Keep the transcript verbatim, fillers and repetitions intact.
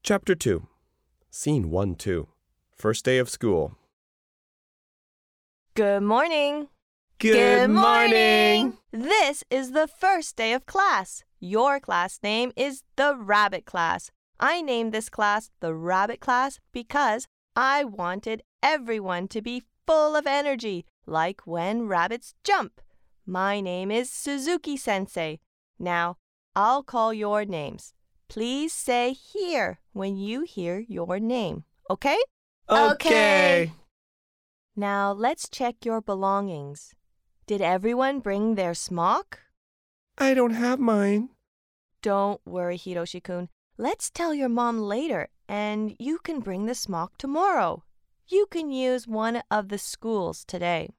Chapter two. Scene one two. First day of school. Good morning. Good morning. This is the first day of class. Your class name is the Rabbit class. I named this class the Rabbit class because I wanted everyone to be full of energy, like when rabbits jump. My name is Suzuki Sensei. Now, I'll call your names. Please say here when you hear your name, okay? Okay. Now, let's check your belongings. Did everyone bring their smock? I don't have mine. Don't worry, Hiroshi-kun. Let's tell your mom later, and you can bring the smock tomorrow. You can use one of the schools today.